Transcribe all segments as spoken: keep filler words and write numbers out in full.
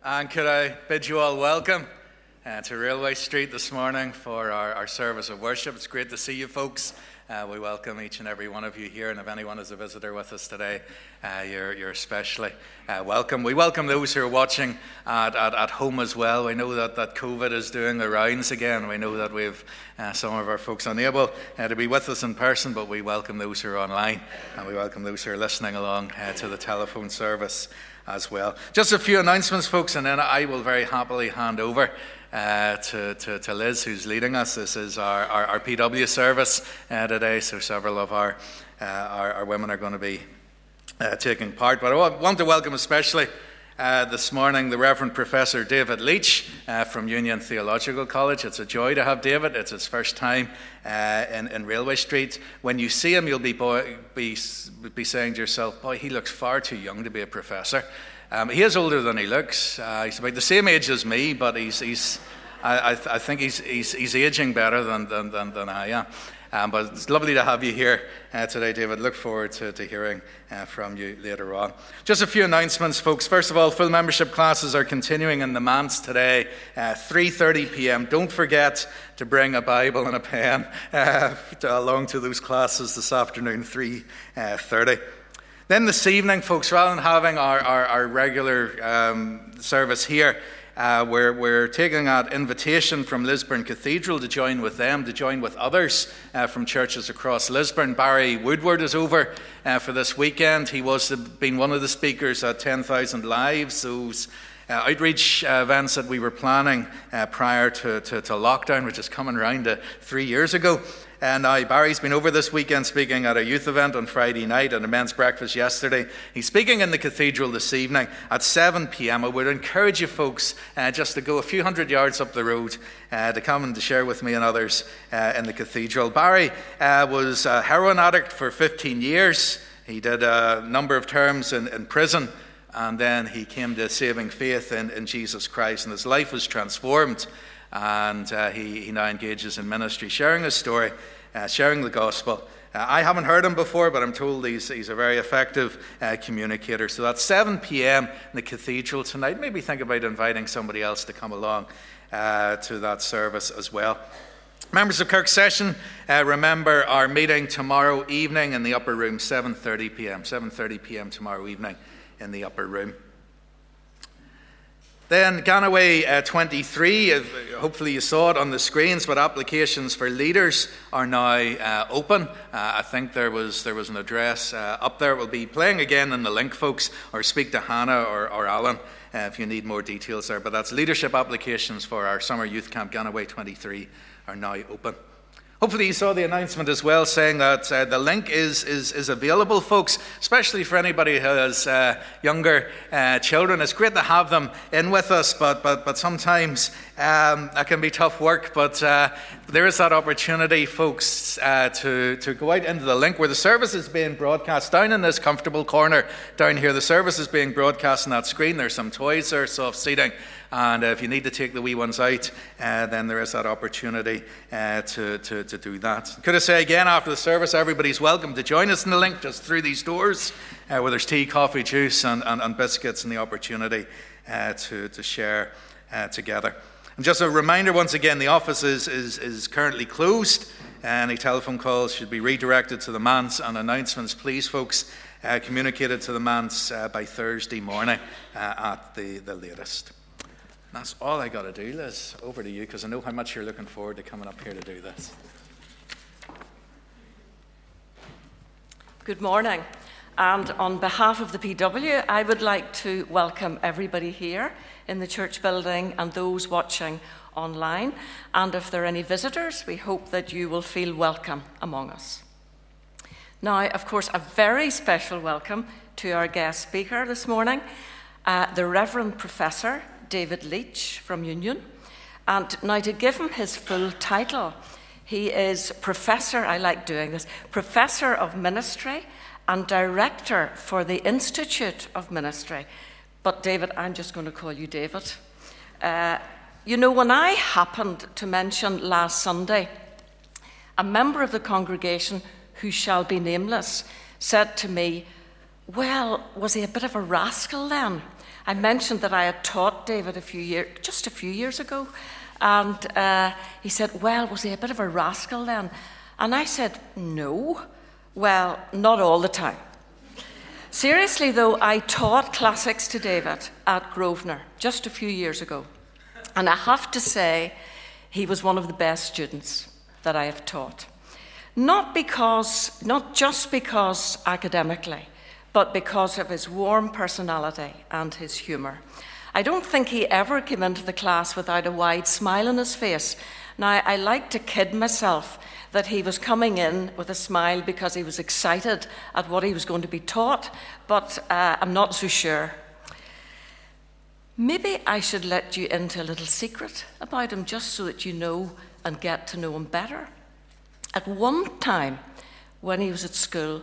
And could I bid you all welcome uh, to Railway Street this morning for our, our service of worship. It's great to see you folks. Uh, we welcome each and every one of you here, and if anyone is a visitor with us today, uh, you're, you're especially uh, welcome. We welcome those who are watching at, at, at home as well. We know that, that COVID is doing the rounds again. We know that we have uh, some of our folks unable uh, to be with us in person, but we welcome those who are online, and we welcome those who are listening along uh, to the telephone service as well. Just a few announcements, folks, and then I will very happily hand over Uh, to, to, to Liz, who's leading us. This is our, our, our P W service uh, today, so several of our, uh, our, our women are going to be uh, taking part. But I want to welcome especially uh, this morning the Reverend Professor David Leach uh, from Union Theological College. It's a joy to have David. It's his first time uh, in, in Railway Street. When you see him, you'll be, boy, be, be saying to yourself, boy, he looks far too young to be a professor. Um, he is older than he looks. Uh, he's about the same age as me, but he's, he's I, I, th- I think he's, he's, he's aging better than, than, than, than I am. Um, but it's lovely to have you here uh, today, David. Look forward to, to hearing uh, from you later on. Just a few announcements, folks. First of all, full membership classes are continuing in the manse today, uh, three thirty p.m. Don't forget to bring a Bible and a pen uh, to, along to those classes this afternoon, three thirty. Then this evening, folks, rather than having our, our, our regular um, service here, uh, we're, we're taking that invitation from Lisburn Cathedral to join with them, to join with others uh, from churches across Lisburn. Barry Woodward is over uh, for this weekend. He was been one of the speakers at ten thousand Lives, those uh, outreach uh, events that we were planning uh, prior to, to, to lockdown, which is coming around to three years ago. And now Barry's been over this weekend speaking at a youth event on Friday night and a men's breakfast yesterday. He's speaking in the cathedral this evening at seven p.m. I would encourage you folks uh, just to go a few hundred yards up the road uh, to come and to share with me and others uh, in the cathedral. Barry uh, was a heroin addict for fifteen years. He did a number of terms in, in prison, and then he came to saving faith in, in Jesus Christ, and his life was transformed. And uh, he, he now engages in ministry, sharing his story, uh, sharing the gospel. Uh, I haven't heard him before, but I'm told he's, he's a very effective uh, communicator. So that's seven p.m. in the cathedral tonight. Maybe think about inviting somebody else to come along uh, to that service as well. Members of Kirk Session, uh, remember our meeting tomorrow evening in the upper room, seven thirty p.m. seven thirty p.m. tomorrow evening in the upper room. Then Ganaway uh, twenty-three, uh, hopefully you saw it on the screens, but applications for leaders are now uh, open. Uh, I think there was there was an address uh, up there. We'll be playing again in the link, folks, or speak to Hannah or, or Alan uh, if you need more details there. But that's leadership applications for our summer youth camp, Ganaway twenty-three, are now open. Hopefully you saw the announcement as well saying that uh, the link is, is is available, folks, especially for anybody who has uh, younger uh, children. It's great to have them in with us, but but but sometimes um, that can be tough work. But uh, there is that opportunity, folks, uh, to, to go out into the link where the service is being broadcast. Down in this comfortable corner down here, the service is being broadcast on that screen. There's some toys there, soft seating. And uh, if you need to take the wee ones out, uh, then there is that opportunity uh, to, to, to do that. Could I say again, after the service, everybody's welcome to join us in the link just through these doors, uh, where there's tea, coffee, juice, and, and, and biscuits, and the opportunity uh, to, to share uh, together. And just a reminder, once again, the office is, is, is currently closed. Any telephone calls should be redirected to the manse, and announcements, please, folks, uh, communicated to the manse uh, by Thursday morning uh, at the, the latest. That's all I got to do, Liz. Over to you, because I know how much you're looking forward to coming up here to do this. Good morning. And on behalf of the P W, I would like to welcome everybody here in the church building and those watching online. And if there are any visitors, we hope that you will feel welcome among us. Now, of course, a very special welcome to our guest speaker this morning, uh, the Reverend Professor David Leach from Union. And now to give him his full title, he is Professor, I like doing this, Professor of Ministry and Director for the Institute of Ministry. But David, I'm just going to call you David. Uh, you know, when I happened to mention last Sunday, a member of the congregation who shall be nameless said to me, well, was he a bit of a rascal then? I mentioned that I had taught David a few years, just a few years ago, and uh, he said, well, was he a bit of a rascal then? And I said, no, well, not all the time. Seriously, though, I taught classics to David at Grosvenor just a few years ago. And I have to say, he was one of the best students that I have taught. Not because, not just because academically, but because of his warm personality and his humour. I don't think he ever came into the class without a wide smile on his face. Now, I like to kid myself that he was coming in with a smile because he was excited at what he was going to be taught, but uh, I'm not so sure. Maybe I should let you into a little secret about him just so that you know and get to know him better. At one time, when he was at school,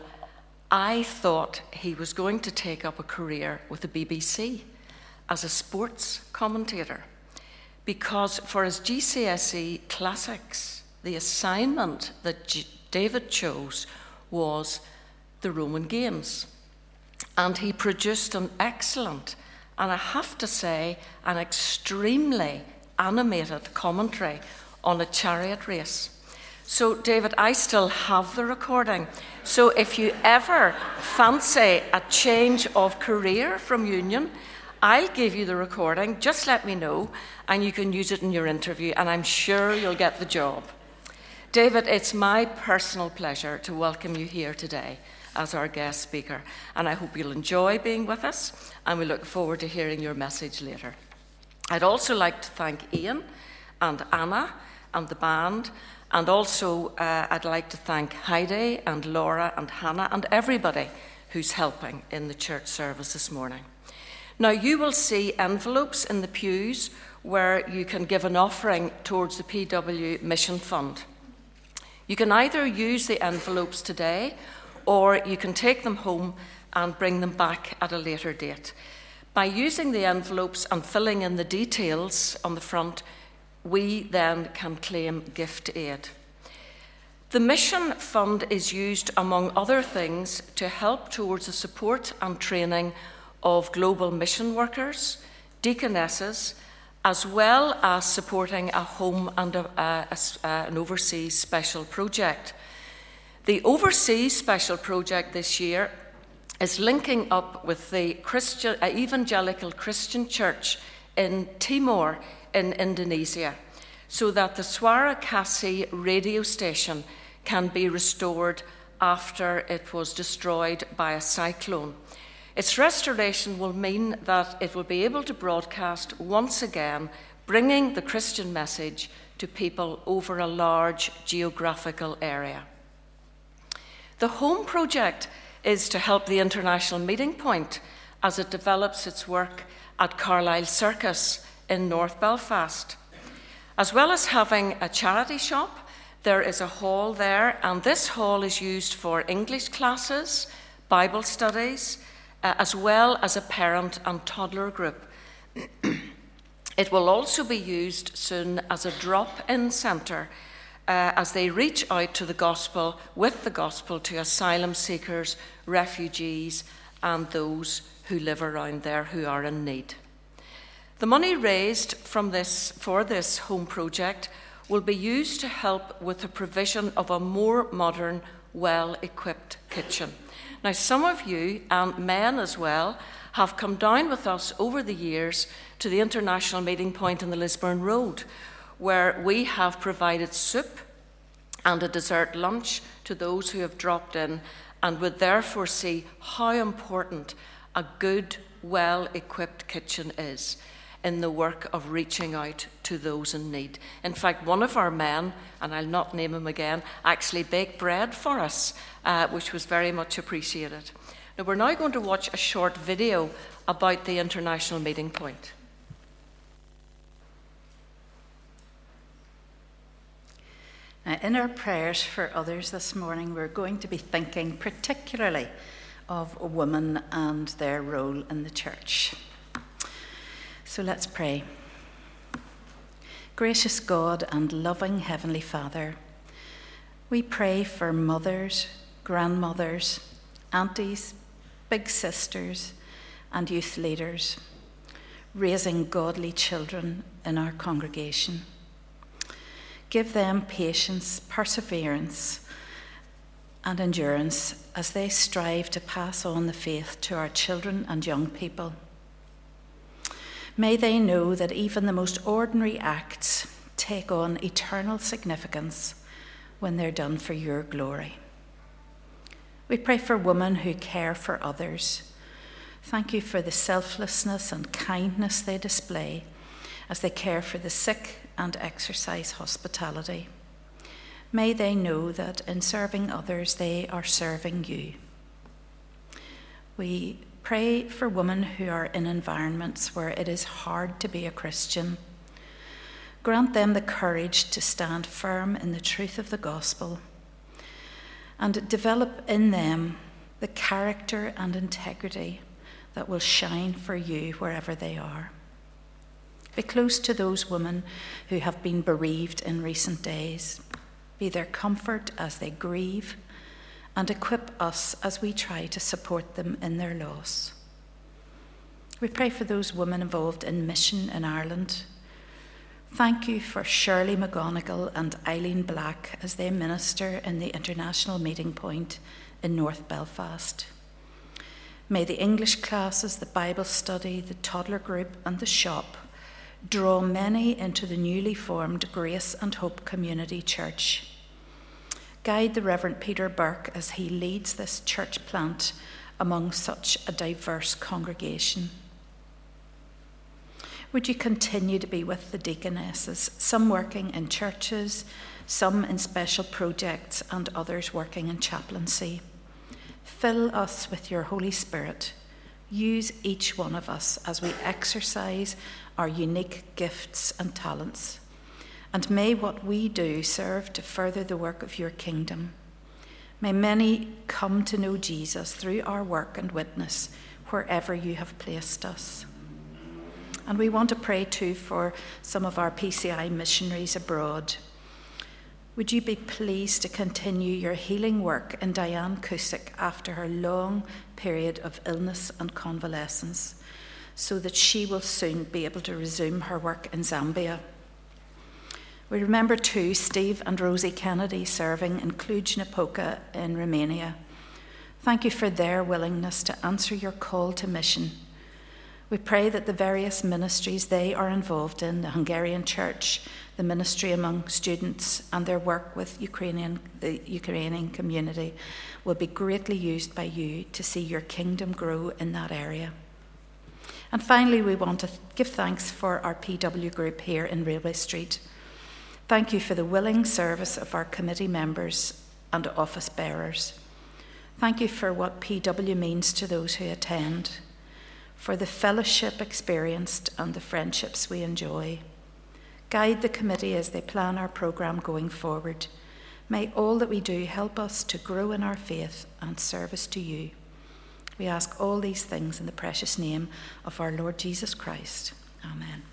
I thought he was going to take up a career with the B B C as a sports commentator, because for his G C S E classics, the assignment that G- David chose was the Roman Games. And he produced an excellent, and I have to say, an extremely animated commentary on a chariot race. So, David, I still have the recording. So if you ever fancy a change of career from Union, I'll give you the recording. Just let me know, and you can use it in your interview, and I'm sure you'll get the job. David, it's my personal pleasure to welcome you here today as our guest speaker, and I hope you'll enjoy being with us, and we look forward to hearing your message later. I'd also like to thank Ian and Anna and the band, and also uh, I'd like to thank Heidi and Laura and Hannah and everybody who's helping in the church service this morning. Now, you will see envelopes in the pews where you can give an offering towards the P W Mission Fund. You can either use the envelopes today, or you can take them home and bring them back at a later date. By using the envelopes and filling in the details on the front, we then can claim gift aid. The Mission Fund is used, among other things, to help towards the support and training of global mission workers, deaconesses, as well as supporting a home and a, a, a, an overseas special project. The overseas special project this year is linking up with the Christian, uh, Evangelical Christian Church in Timor in Indonesia, so that the Suara Kasih radio station can be restored after it was destroyed by a cyclone. Its restoration will mean that it will be able to broadcast once again, bringing the Christian message to people over a large geographical area. The Home Project is to help the International Meeting Point as it develops its work at Carlisle Circus in North Belfast. As well as having a charity shop, there is a hall there, and this hall is used for English classes, Bible studies, uh, as well as a parent and toddler group. It will also be used soon as a drop-in centre uh, as they reach out to the gospel, with the gospel, to asylum seekers, refugees, and those who live around there who are in need. The money raised from this, for this home project will be used to help with the provision of a more modern, well-equipped kitchen. Now, some of you, and men as well, have come down with us over the years to the International Meeting Point in the Lisburn Road, where we have provided soup and a dessert lunch to those who have dropped in, and would therefore see how important a good, well-equipped kitchen is in the work of reaching out to those in need. In fact, one of our men, and I'll not name him again, actually baked bread for us, uh, which was very much appreciated. Now, we're now going to watch a short video about the International Meeting Point. Now, in our prayers for others this morning, we're going to be thinking particularly of women and their role in the church. So let's pray. Gracious God and loving Heavenly Father, we pray for mothers, grandmothers, aunties, big sisters, and youth leaders. raising godly children in our congregation. Give them patience, perseverance, and endurance as they strive to pass on the faith to our children and young people. May they know that even the most ordinary acts take on eternal significance when they're done for your glory. We pray for women who care for others. Thank you for the selflessness and kindness they display as they care for the sick and exercise hospitality. May they know that in serving others, they are serving you. We pray for women who are in environments where it is hard to be a Christian. Grant them the courage to stand firm in the truth of the gospel and develop in them the character and integrity that will shine for you wherever they are. Be close to those women who have been bereaved in recent days. Be their comfort as they grieve, and equip us as we try to support them in their loss. We pray for those women involved in mission in Ireland. Thank you for Shirley McGonigal and Eileen Black as they minister in the International Meeting Point in North Belfast. May the English classes, the Bible study, the toddler group and the shop draw many into the newly formed Grace and Hope Community Church. Guide the Reverend Peter Burke as he leads this church plant among such a diverse congregation. Would you continue to be with the deaconesses, some working in churches, some in special projects, and others working in chaplaincy? Fill us with your Holy Spirit. Use each one of us as we exercise our unique gifts and talents. And may what we do serve to further the work of your kingdom. May many come to know Jesus through our work and witness wherever you have placed us. And we want to pray too for some of our P C I missionaries abroad. Would you be pleased to continue your healing work in Diane Cusick after her long period of illness and convalescence, so that she will soon be able to resume her work in Zambia? We remember too Steve and Rosie Kennedy serving in Cluj-Napoca in Romania. Thank you for their willingness to answer your call to mission. We pray that the various ministries they are involved in, the Hungarian Church, the ministry among students, and their work with Ukrainian, the Ukrainian community, will be greatly used by you to see your kingdom grow in that area. And finally, we want to give thanks for our P W group here in Railway Street. Thank you for the willing service of our committee members and office bearers. Thank you for what P W means to those who attend, for the fellowship experienced and the friendships we enjoy. Guide the committee as they plan our programme going forward. May all that we do help us to grow in our faith and service to you. We ask all these things in the precious name of our Lord Jesus Christ. Amen.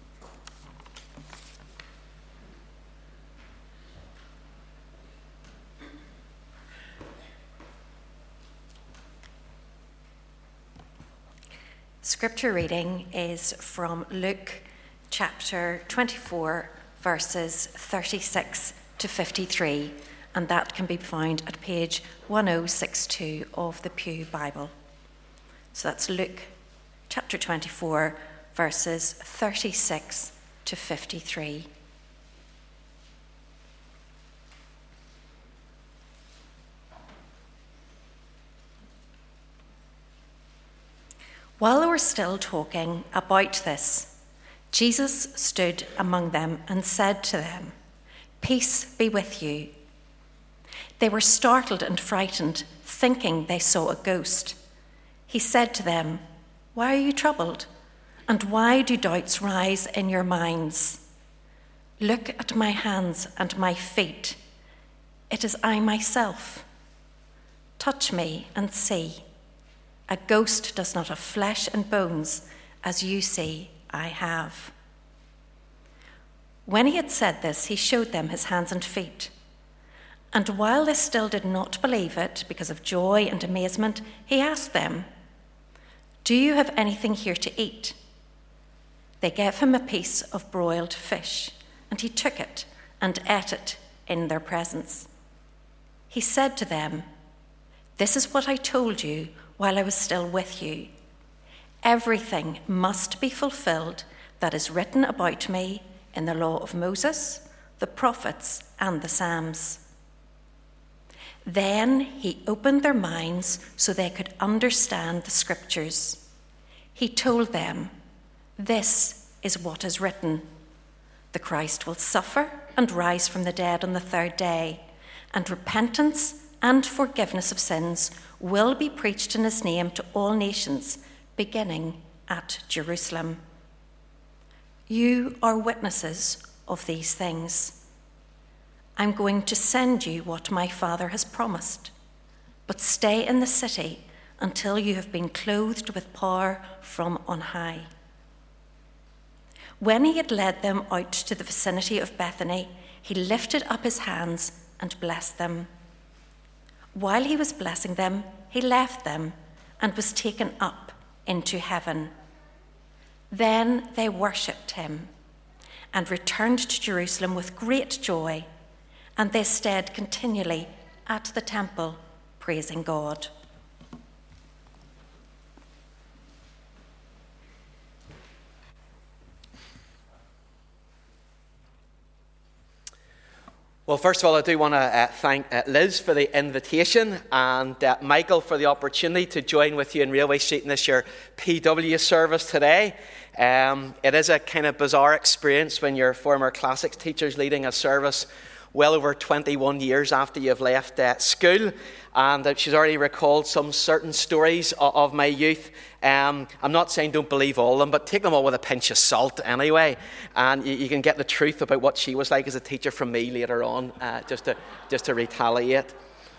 Scripture reading is from Luke chapter twenty-four, verses thirty-six to fifty-three, and that can be found at page ten sixty-two of the Pew Bible. So that's Luke chapter twenty-four, verses thirty-six to fifty-three. While they were still talking about this, Jesus stood among them and said to them, "Peace be with you." They were startled and frightened, thinking they saw a ghost. He said to them, "Why are you troubled? And why do doubts rise in your minds? Look at my hands and my feet. It is I myself. Touch me and see. A ghost does not have flesh and bones, as you see I have." When he had said this, he showed them his hands and feet. And while they still did not believe it, because of joy and amazement, he asked them, "Do you have anything here to eat?" They gave him a piece of broiled fish, and he took it and ate it in their presence. He said to them, "This is what I told you while I was still with you. Everything must be fulfilled that is written about me in the law of Moses, the prophets, and the Psalms." Then he opened their minds so they could understand the scriptures. He told them, "This is what is written. The Christ will suffer and rise from the dead on the third day, and repentance and forgiveness of sins will be preached in his name to all nations, beginning at Jerusalem. You are witnesses of these things. I'm going to send you what my Father has promised, but stay in the city until you have been clothed with power from on high." When he had led them out to the vicinity of Bethany, he lifted up his hands and blessed them. While he was blessing them, he left them and was taken up into heaven. Then they worshipped him and returned to Jerusalem with great joy, and they stayed continually at the temple, praising God. Well, first of all, I do want to uh, thank uh, Liz for the invitation and uh, Michael for the opportunity to join with you in Railway Street in this your P W service today. Um, it is a kind of bizarre experience when your former classics teacher's leading a service well over twenty-one years after you've left uh, school, and uh, she's already recalled some certain stories of, of my youth. Um, I'm not saying don't believe all of them, but take them all with a pinch of salt anyway, and you, you can get the truth about what she was like as a teacher from me later on, uh, just to just to retaliate.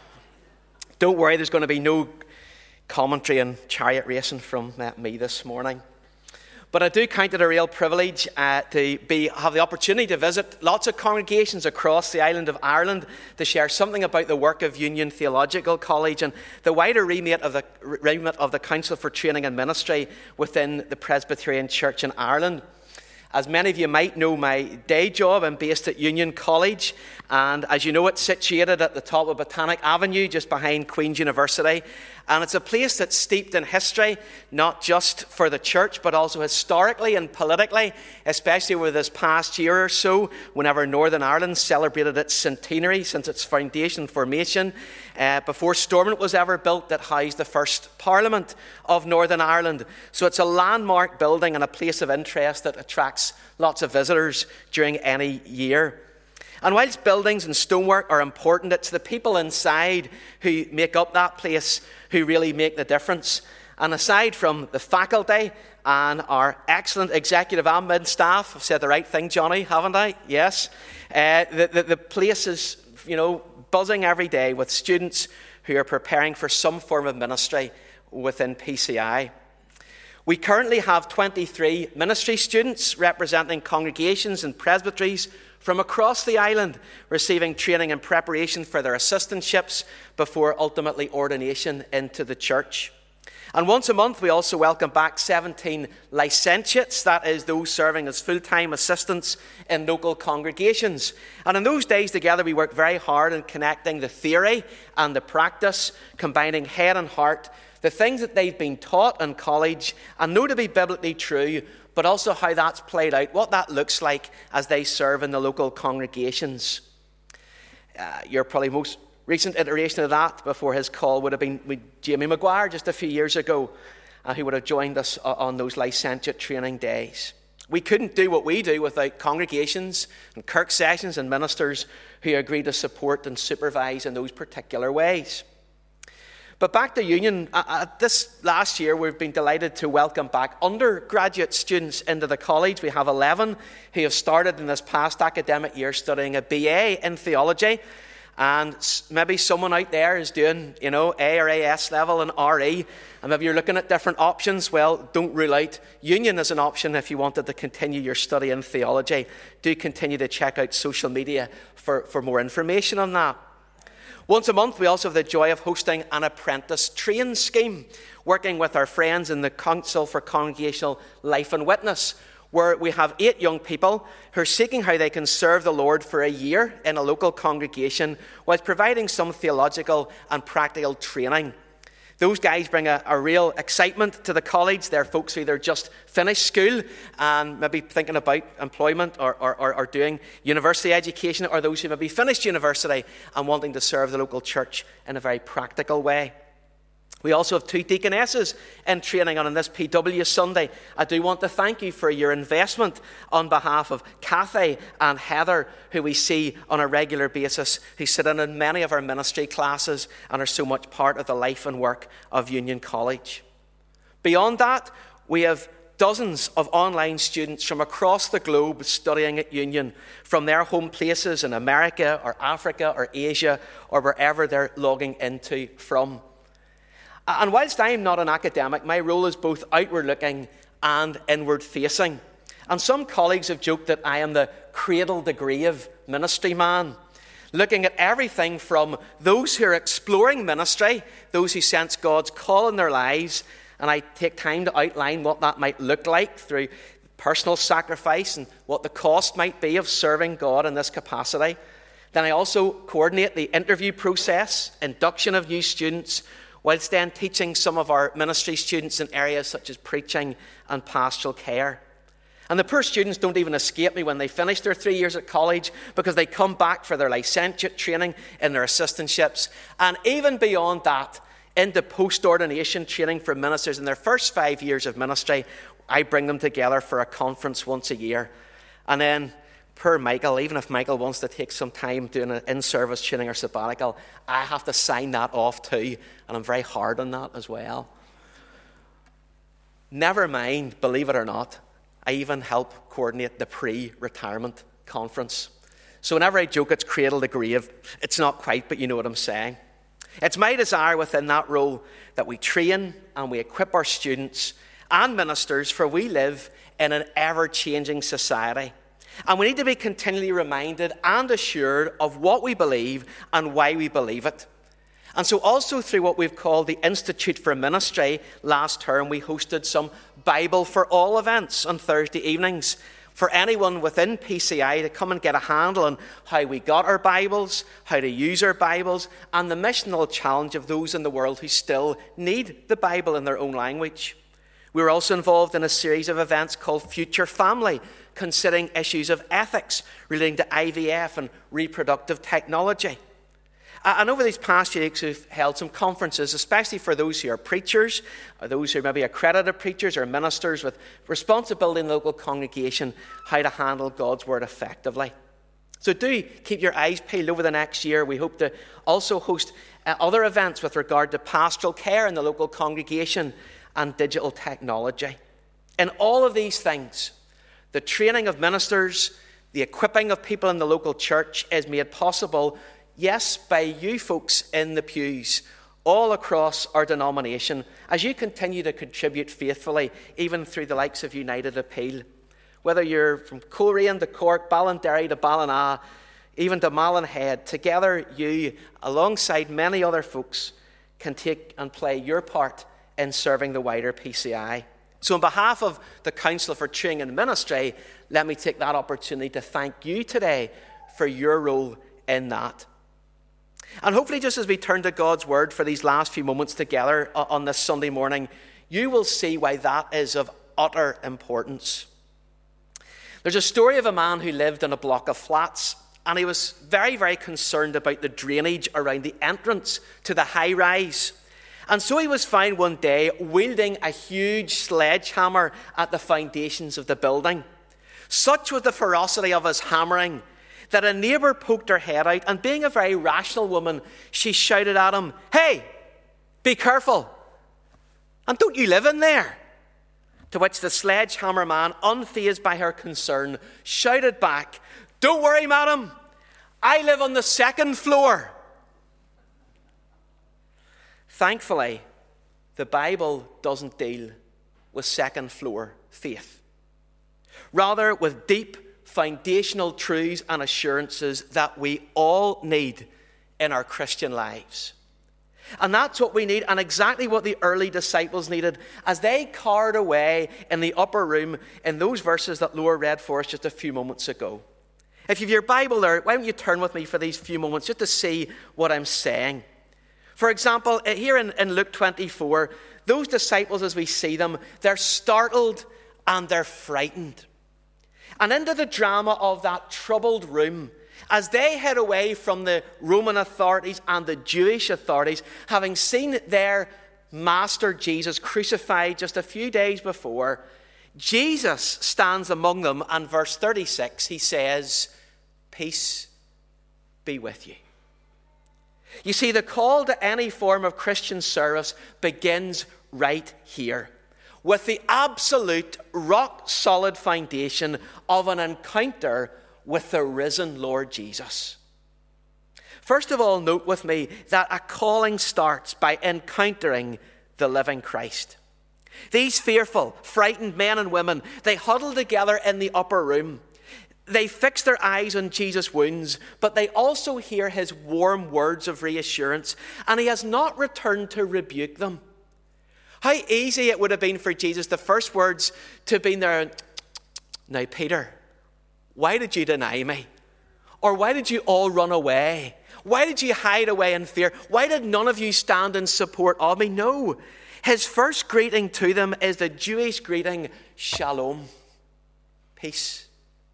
Don't worry, there's going to be no commentary on chariot racing from uh, me this morning. But I do count it a real privilege uh, to be have the opportunity to visit lots of congregations across the island of Ireland to share something about the work of Union Theological College and the wider remit of the remit of the Council for Training and Ministry within the Presbyterian Church in Ireland. As many of you might know, my day job, I'm based at Union College, and as you know, it's situated at the top of Botanic Avenue, just behind Queen's University. And it's a place that's steeped in history, not just for the church, but also historically and politically, especially over this past year or so, whenever Northern Ireland celebrated its centenary since its foundation formation, uh, before Stormont was ever built, that housed the first Parliament of Northern Ireland. So it's a landmark building and a place of interest that attracts lots of visitors during any year. And whilst buildings and stonework are important, it's the people inside who make up that place who really make the difference. And aside from the faculty and our excellent executive admin staff, I've said the right thing, Johnny, haven't I? Yes. Uh, the, the, the place is, you know, buzzing every day with students who are preparing for some form of ministry within P C I. We currently have twenty-three ministry students representing congregations and presbyteries from across the island, receiving training and preparation for their assistantships before ultimately ordination into the church. And once a month, we also welcome back seventeen licentiates, that is, those serving as full-time assistants in local congregations. And in those days together, we work very hard in connecting the theory and the practice, combining head and heart, the things that they've been taught in college and know to be biblically true, but also how that's played out, what that looks like as they serve in the local congregations. Uh, your probably most recent iteration of that before his call would have been with Jamie Maguire just a few years ago, uh, who would have joined us on those licentiate training days. We couldn't do what we do without congregations and kirk sessions and ministers who agree to support and supervise in those particular ways. But back to Union, uh, this last year we've been delighted to welcome back undergraduate students into the college. We have eleven who have started in this past academic year studying a B A in theology. And maybe someone out there is doing, you know, A or A S level and R E. And maybe you're looking at different options. Well, don't rule out Union as an option if you wanted to continue your study in theology. Do continue to check out social media for, for more information on that. Once a month, we also have the joy of hosting an apprentice train scheme, working with our friends in the Council for Congregational Life and Witness, where we have eight young people who are seeking how they can serve the Lord for a year in a local congregation whilst providing some theological and practical training. Those guys bring a, a real excitement to the college. They're folks who either just finished school and maybe thinking about employment or, or, or, or doing university education, or those who maybe finished university and wanting to serve the local church in a very practical way. We also have two deaconesses in training on this P W Sunday. I do want to thank you for your investment on behalf of Kathy and Heather, who we see on a regular basis, who sit in in many of our ministry classes and are so much part of the life and work of Union College. Beyond that, we have dozens of online students from across the globe studying at Union, from their home places in America or Africa or Asia or wherever they're logging into from. And whilst I am not an academic, my role is both outward-looking and inward-facing. And some colleagues have joked that I am the cradle-to-grave ministry man, looking at everything from those who are exploring ministry, those who sense God's call in their lives, and I take time to outline what that might look like through personal sacrifice and what the cost might be of serving God in this capacity. Then I also coordinate the interview process, induction of new students, whilst then teaching some of our ministry students in areas such as preaching and pastoral care. And the poor students don't even escape me when they finish their three years at college, because they come back for their licentiate training in their assistantships. And even beyond that, into post-ordination training for ministers in their first five years of ministry, I bring them together for a conference once a year. And then poor Michael, even if Michael wants to take some time doing an in-service training or sabbatical, I have to sign that off too, and I'm very hard on that as well. Never mind, believe it or not, I even help coordinate the pre-retirement conference. So whenever I joke it's cradle to grave, it's not quite, but you know what I'm saying. It's my desire within that role that we train and we equip our students and ministers, for we live in an ever-changing society. And we need to be continually reminded and assured of what we believe and why we believe it. And so also through what we've called the Institute for Ministry, last term we hosted some Bible for All events on Thursday evenings for anyone within P C I to come and get a handle on how we got our Bibles, how to use our Bibles, and the missional challenge of those in the world who still need the Bible in their own language. We were also involved in a series of events called Future Family, considering issues of ethics relating to I V F and reproductive technology. And over these past few weeks, we've held some conferences, especially for those who are preachers, or those who are maybe accredited preachers or ministers with responsibility in the local congregation, how to handle God's word effectively. So do keep your eyes peeled over the next year. We hope to also host uh, other events with regard to pastoral care in the local congregation and digital technology. In all of these things, the training of ministers, the equipping of people in the local church is made possible, yes, by you folks in the pews all across our denomination, as you continue to contribute faithfully, even through the likes of United Appeal. Whether you're from Coleraine to Cork, Ballinderry to Ballina, even to Mallinhead, together you, alongside many other folks, can take and play your part in serving the wider P C I. So on behalf of the Council for Training and Ministry, let me take that opportunity to thank you today for your role in that. And hopefully, just as we turn to God's word for these last few moments together on this Sunday morning, you will see why that is of utter importance. There's a story of a man who lived in a block of flats, and he was very, very concerned about the drainage around the entrance to the high rise. And so he was found one day wielding a huge sledgehammer at the foundations of the building. Such was the ferocity of his hammering that a neighbour poked her head out, and being a very rational woman, she shouted at him, "Hey, be careful, and don't you live in there?" To which the sledgehammer man, unfazed by her concern, shouted back, "Don't worry, madam, I live on the second floor." Thankfully, the Bible doesn't deal with second floor faith. Rather, with deep foundational truths and assurances that we all need in our Christian lives. And that's what we need, and exactly what the early disciples needed as they carried away in the upper room in those verses that Laura read for us just a few moments ago. If you have your Bible there, why don't you turn with me for these few moments just to see what I'm saying. For example, here in, in Luke twenty-four, those disciples, as we see them, they're startled and they're frightened. And into the drama of that troubled room, as they head away from the Roman authorities and the Jewish authorities, having seen their master Jesus crucified just a few days before, Jesus stands among them, and verse thirty-six, he says, "Peace be with you." You see, the call to any form of Christian service begins right here, with the absolute rock-solid foundation of an encounter with the risen Lord Jesus. First of all, note with me that a calling starts by encountering the living Christ. These fearful, frightened men and women, they huddle together in the upper room. They fix their eyes on Jesus' wounds, but they also hear his warm words of reassurance, and he has not returned to rebuke them. How easy it would have been for Jesus, the first words to have been there, "Now, Peter, why did you deny me? Or why did you all run away? Why did you hide away in fear? Why did none of you stand in support of me?" No. His first greeting to them is the Jewish greeting, "Shalom," peace.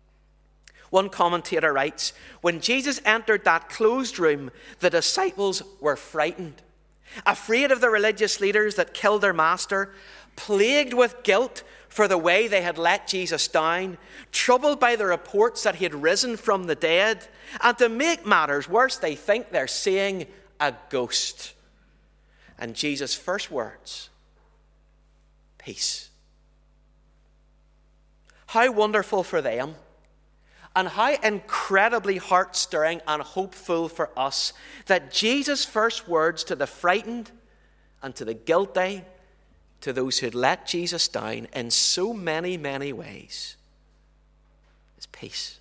One commentator writes, when Jesus entered that closed room, the disciples were frightened, afraid of the religious leaders that killed their master, plagued with guilt for the way they had let Jesus down, troubled by the reports that he had risen from the dead, and to make matters worse, they think they're seeing a ghost. And Jesus' first words, peace. How wonderful for them, and how incredibly heart-stirring and hopeful for us that Jesus' first words to the frightened and to the guilty, to those who had let Jesus down in so many, many ways, is peace.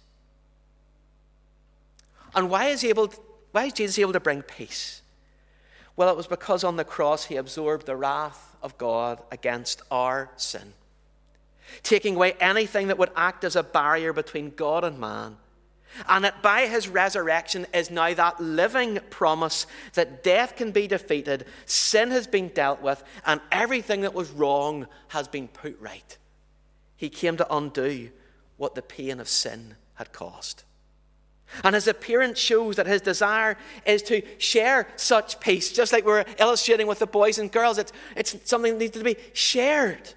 And why is, he able to, why is Jesus able to bring peace? Well, it was because on the cross he absorbed the wrath of God against our sin, taking away anything that would act as a barrier between God and man. And that by his resurrection is now that living promise that death can be defeated, sin has been dealt with, and everything that was wrong has been put right. He came to undo what the pain of sin had caused. And his appearance shows that his desire is to share such peace, just like we're illustrating with the boys and girls. It's, it's something that needs to be shared.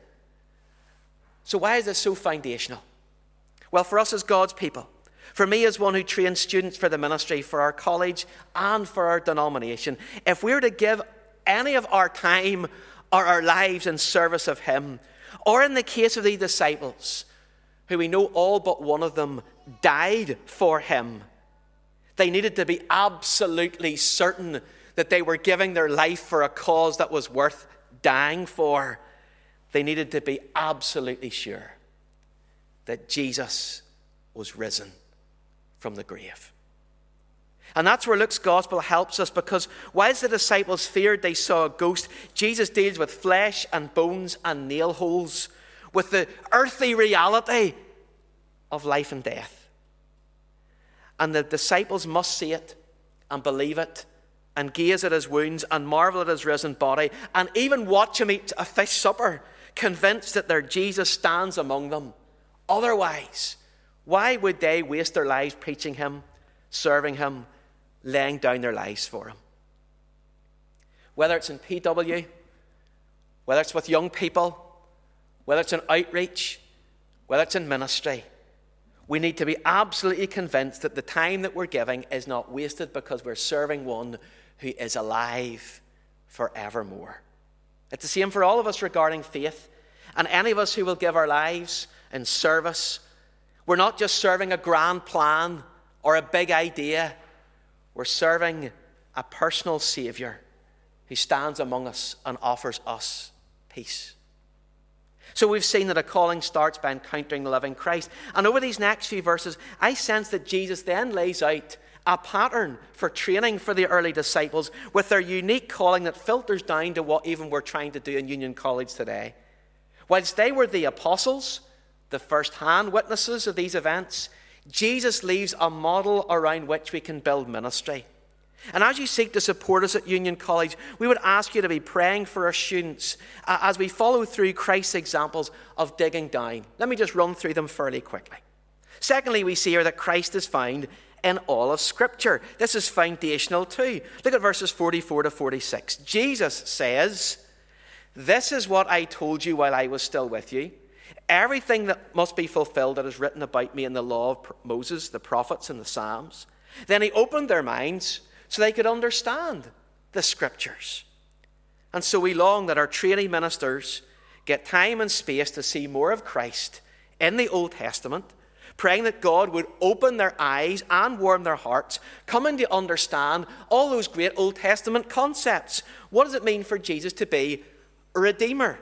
So why is this so foundational? Well, for us as God's people, for me as one who trains students for the ministry, for our college and for our denomination, if we were to give any of our time or our lives in service of him, or in the case of the disciples, who we know all but one of them died for him, they needed to be absolutely certain that they were giving their life for a cause that was worth dying for. They needed to be absolutely sure that Jesus was risen from the grave. And that's where Luke's gospel helps us, because whilst the disciples feared they saw a ghost, Jesus deals with flesh and bones and nail holes, with the earthly reality of life and death. And the disciples must see it and believe it and gaze at his wounds and marvel at his risen body and even watch him eat a fish supper, convinced that their Jesus stands among them. Otherwise, why would they waste their lives preaching him, serving him, laying down their lives for him? Whether it's in P W, whether it's with young people, whether it's in outreach, whether it's in ministry, we need to be absolutely convinced that the time that we're giving is not wasted, because we're serving one who is alive forevermore. It's the same for all of us regarding faith. And any of us who will give our lives in service, we're not just serving a grand plan or a big idea. We're serving a personal Saviour who stands among us and offers us peace. So we've seen that a calling starts by encountering the living Christ. And over these next few verses, I sense that Jesus then lays out a pattern for training for the early disciples with their unique calling that filters down to what even we're trying to do in Union College today. Whilst they were the apostles, the first-hand witnesses of these events, Jesus leaves a model around which we can build ministry. And as you seek to support us at Union College, we would ask you to be praying for our students uh, as we follow through Christ's examples of digging down. Let me just run through them fairly quickly. Secondly, we see here that Christ is found in all of Scripture. This is foundational too. Look at verses forty-four to forty-six. Jesus says, "This is what I told you while I was still with you. Everything that must be fulfilled that is written about me in the law of Moses, the prophets, and the Psalms." Then he opened their minds so they could understand the Scriptures. And so we long that our trainee ministers get time and space to see more of Christ in the Old Testament, praying that God would open their eyes and warm their hearts, coming to understand all those great Old Testament concepts. What does it mean for Jesus to be a Redeemer,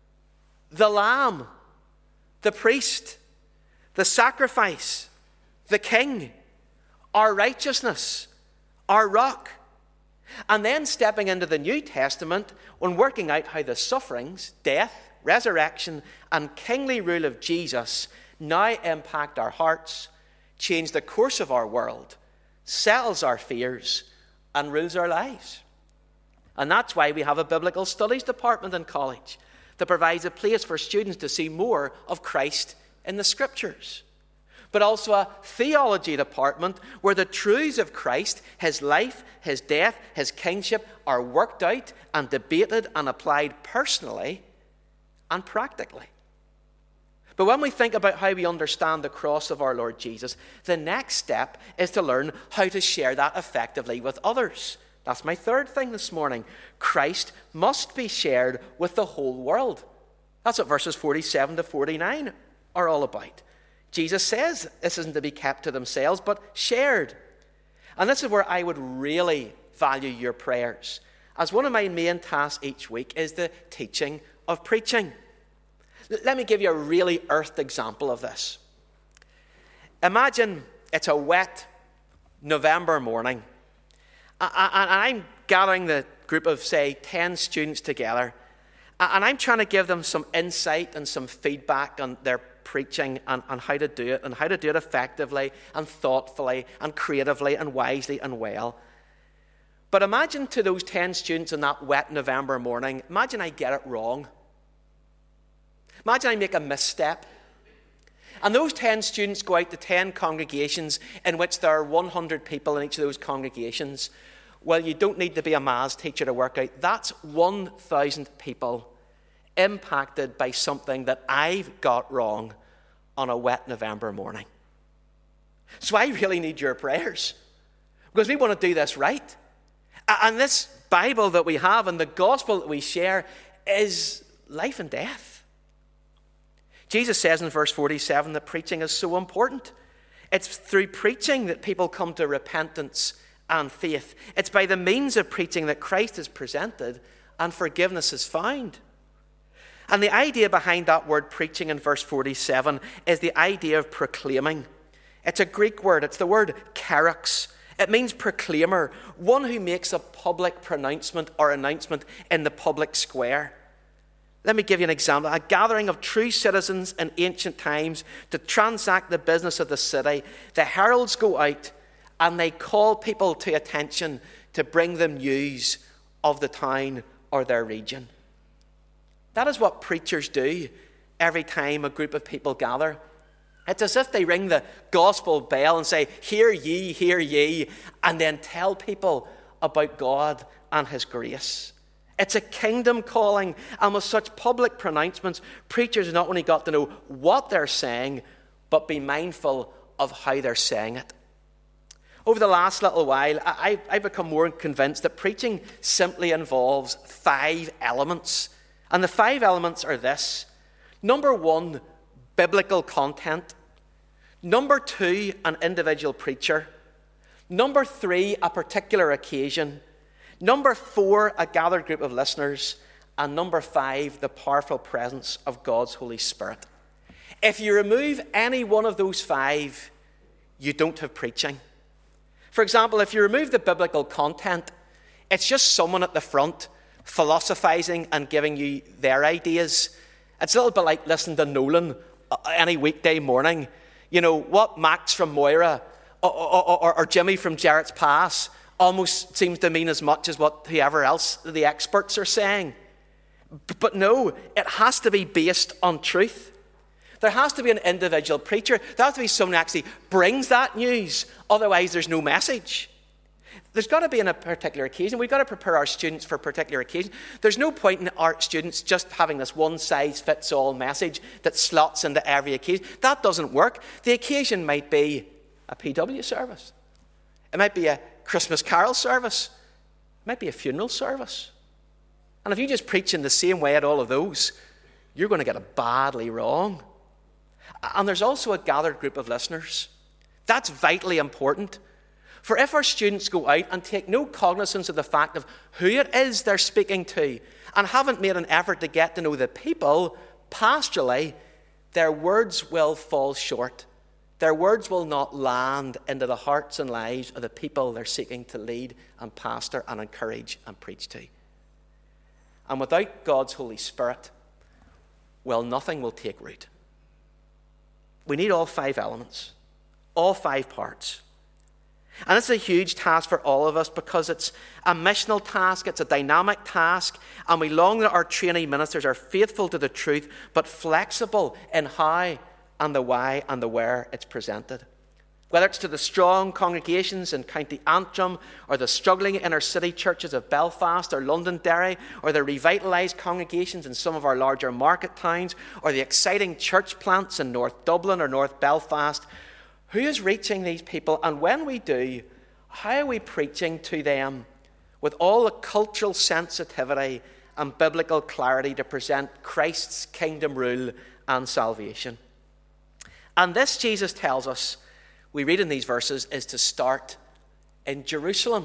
the Lamb, the priest, the sacrifice, the King, our righteousness, our rock? And then stepping into the New Testament when working out how the sufferings, death, resurrection, and kingly rule of Jesus now impact our hearts, change the course of our world, settles our fears, and rules our lives. And that's why we have a biblical studies department in college that provides a place for students to see more of Christ in the Scriptures. But also a theology department where the truths of Christ, his life, his death, his kingship are worked out and debated and applied personally and practically. But when we think about how we understand the cross of our Lord Jesus, the next step is to learn how to share that effectively with others. That's my third thing this morning. Christ must be shared with the whole world. That's what verses forty-seven to forty-nine are all about. Jesus says this isn't to be kept to themselves, but shared. And this is where I would really value your prayers, as one of my main tasks each week is the teaching of preaching. Let me give you a really earthed example of this. Imagine it's a wet November morning, and I'm gathering the group of, say, ten students together, and I'm trying to give them some insight and some feedback on their preaching and, and how to do it, and how to do it effectively and thoughtfully and creatively and wisely and well. But imagine to those ten students on that wet November morning, imagine I get it wrong. Imagine I make a misstep. And those ten students go out to ten congregations in which there are one hundred people in each of those congregations. Well, you don't need to be a maths teacher to work out. That's one thousand people impacted by something that I've got wrong on a wet November morning. So I really need your prayers, because we want to do this right. And this Bible that we have and the gospel that we share is life and death. Jesus says in verse forty-seven that preaching is so important. It's through preaching that people come to repentance and faith. It's by the means of preaching that Christ is presented and forgiveness is found. And the idea behind that word preaching in verse forty-seven is the idea of proclaiming. It's a Greek word. It's the word keros. It means proclaimer, one who makes a public pronouncement or announcement in the public square. Let me give you an example. A gathering of true citizens in ancient times to transact the business of the city. The heralds go out and they call people to attention to bring them news of the town or their region. That is what preachers do every time a group of people gather. It's as if they ring the gospel bell and say, "Hear ye, hear ye," and then tell people about God and his grace. It's a kingdom calling, and with such public pronouncements, preachers not only got to know what they're saying, but be mindful of how they're saying it. Over the last little while, I, I've become more convinced that preaching simply involves five elements. And the five elements are this. Number one, biblical content. Number two, an individual preacher. Number three, a particular occasion. Number four, a gathered group of listeners. And number five, the powerful presence of God's Holy Spirit. If you remove any one of those five, you don't have preaching. For example, if you remove the biblical content, it's just someone at the front philosophizing and giving you their ideas. It's a little bit like listening to Nolan any weekday morning. You know, what Max from Moira or, or, or, or Jimmy from Jarrett's Pass almost seems to mean as much as what whoever else the experts are saying. But no, it has to be based on truth. There has to be an individual preacher. There has to be someone who actually brings that news. Otherwise, there's no message. There's got to be in a particular occasion. We've got to prepare our students for a particular occasion. There's no point in our students just having this one-size-fits-all message that slots into every occasion. That doesn't work. The occasion might be a P W service. It might be a Christmas carol service. It might be a funeral service. And if you just preach in the same way at all of those, you're going to get it badly wrong. And there's also a gathered group of listeners. That's vitally important. For if our students go out and take no cognizance of the fact of who it is they're speaking to and haven't made an effort to get to know the people pastorally, their words will fall short. Their words will not land into the hearts and lives of the people they're seeking to lead and pastor and encourage and preach to. And without God's Holy Spirit, well, nothing will take root. We need all five elements, all five parts. And it's a huge task for all of us because it's a missional task, it's a dynamic task, and we long that our trainee ministers are faithful to the truth, but flexible in how and the why and the where it's presented. Whether it's to the strong congregations in County Antrim, or the struggling inner city churches of Belfast or Londonderry, or the revitalised congregations in some of our larger market towns, or the exciting church plants in North Dublin or North Belfast, who is reaching these people? And when we do, how are we preaching to them with all the cultural sensitivity and biblical clarity to present Christ's kingdom rule and salvation? And this, Jesus tells us, we read in these verses, is to start in Jerusalem.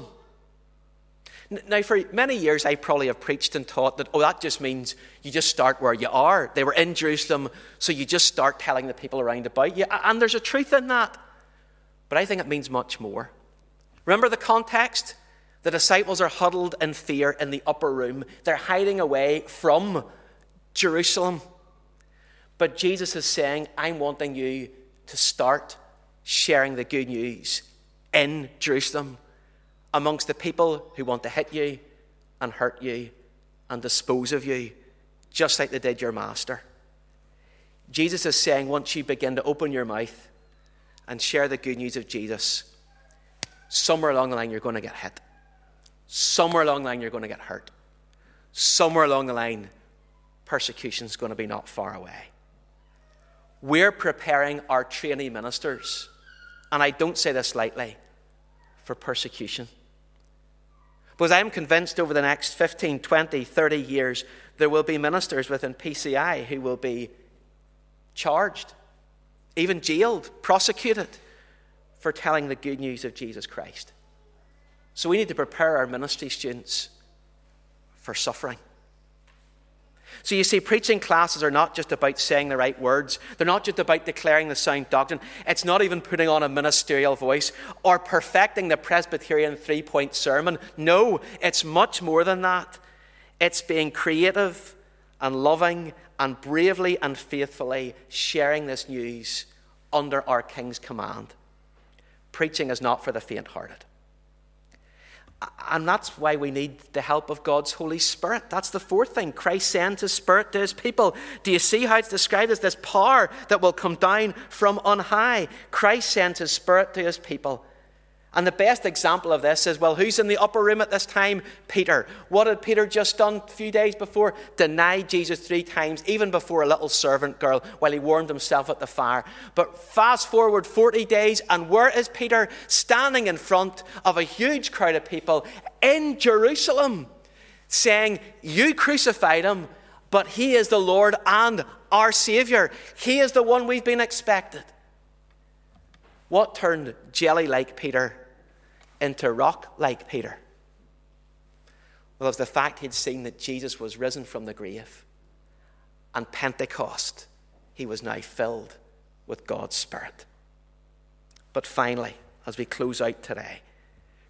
Now, for many years, I probably have preached and taught that, oh, that just means you just start where you are. They were in Jerusalem, so you just start telling the people around about you. And there's a truth in that. But I think it means much more. Remember the context? The disciples are huddled in fear in the upper room. They're hiding away from Jerusalem. But Jesus is saying, I'm wanting you to start sharing the good news in Jerusalem amongst the people who want to hit you and hurt you and dispose of you, just like they did your master. Jesus is saying, once you begin to open your mouth and share the good news of Jesus, somewhere along the line you're going to get hit. Somewhere along the line you're going to get hurt. Somewhere along the line persecution's going to be not far away. We're preparing our trainee ministers, and I don't say this lightly, for persecution. Because I'm convinced over the next fifteen, twenty, thirty years, there will be ministers within P C I who will be charged, even jailed, prosecuted for telling the good news of Jesus Christ. So we need to prepare our ministry students for suffering. So you see, preaching classes are not just about saying the right words. They're not just about declaring the sound doctrine. It's not even putting on a ministerial voice or perfecting the Presbyterian three-point sermon. No, it's much more than that. It's being creative and loving and bravely and faithfully sharing this news under our King's command. Preaching is not for the faint-hearted. And that's why we need the help of God's Holy Spirit. That's the fourth thing. Christ sends His Spirit to His people. Do you see how it's described as this power that will come down from on high? Christ sends His Spirit to His people. And the best example of this is, well, who's in the upper room at this time? Peter. What had Peter just done a few days before? Denied Jesus three times, even before a little servant girl, while he warmed himself at the fire. But fast forward forty days, and where is Peter? Standing in front of a huge crowd of people in Jerusalem, saying, you crucified him, but he is the Lord and our Savior. He is the one we've been expected. What turned jelly-like Peter into rock-like Peter? Well, it was the fact he'd seen that Jesus was risen from the grave. And Pentecost, he was now filled with God's Spirit. But finally, as we close out today,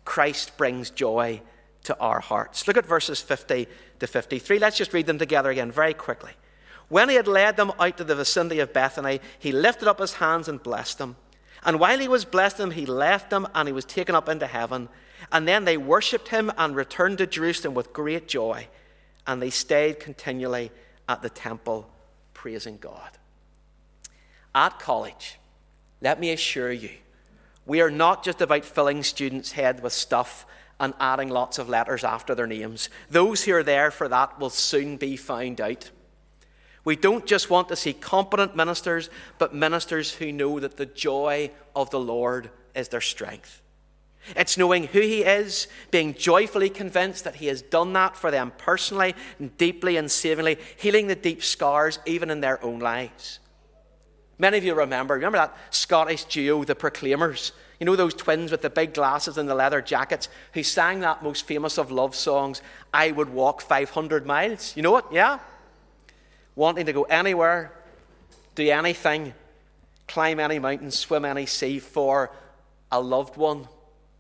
Christ brings joy to our hearts. Look at verses fifty to fifty-three. Let's just read them together again very quickly. When he had led them out to the vicinity of Bethany, he lifted up his hands and blessed them. And while he was blessing them, he left them and he was taken up into heaven. And then they worshipped him and returned to Jerusalem with great joy. And they stayed continually at the temple, praising God. At college, let me assure you, we are not just about filling students' heads with stuff and adding lots of letters after their names. Those who are there for that will soon be found out. We don't just want to see competent ministers, but ministers who know that the joy of the Lord is their strength. It's knowing who he is, being joyfully convinced that he has done that for them personally and deeply and savingly, healing the deep scars even in their own lives. Many of you remember, remember that Scottish duo, the Proclaimers? You know those twins with the big glasses and the leather jackets who sang that most famous of love songs, I Would Walk five hundred miles. You know it? Yeah? Wanting to go anywhere, do anything, climb any mountain, swim any sea for a loved one.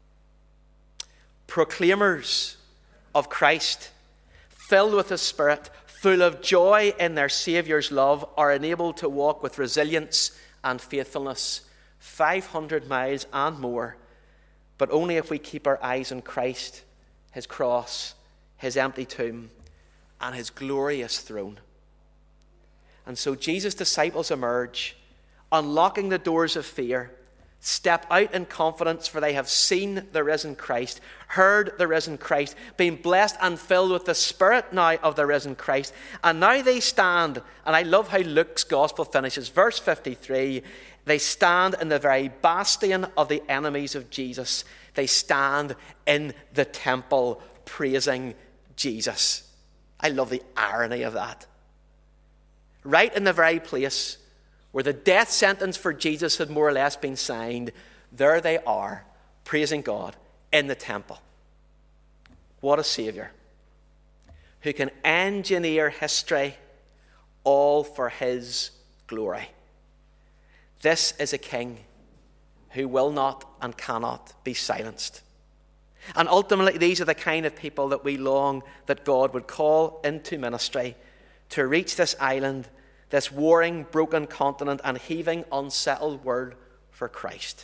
Proclaimers of Christ, filled with the Spirit, full of joy in their Saviour's love, are enabled to walk with resilience and faithfulness five hundred miles and more, but only if we keep our eyes on Christ, his cross, his empty tomb, and his glorious throne. And so Jesus' disciples emerge, unlocking the doors of fear, step out in confidence, for they have seen the risen Christ, heard the risen Christ, been blessed and filled with the Spirit now of the risen Christ. And now they stand, and I love how Luke's gospel finishes. Verse fifty-three, they stand in the very bastion of the enemies of Jesus. They stand in the temple praising Jesus. I love the irony of that. Right in the very place where the death sentence for Jesus had more or less been signed, there they are, praising God in the temple. What a Saviour, who can engineer history all for his glory. This is a King who will not and cannot be silenced. And ultimately, these are the kind of people that we long that God would call into ministry to reach this island, this warring, broken continent and heaving, unsettled world for Christ.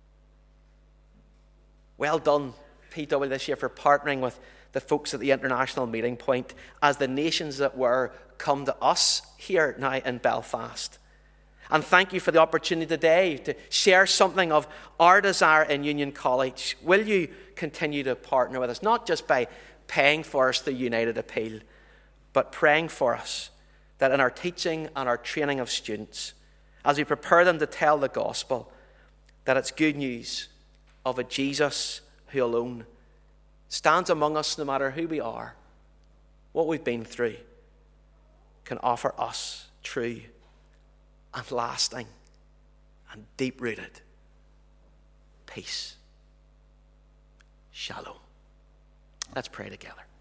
Well done, P W, this year for partnering with the folks at the International Meeting Point as the nations that were come to us here now in Belfast. And thank you for the opportunity today to share something of our desire in Union College. Will you continue to partner with us, not just by paying for us the United Appeal, but praying for us that in our teaching and our training of students, as we prepare them to tell the gospel, that it's good news of a Jesus who alone stands among us no matter who we are, what we've been through, can offer us true and lasting and deep-rooted peace. Shalom. Let's pray together.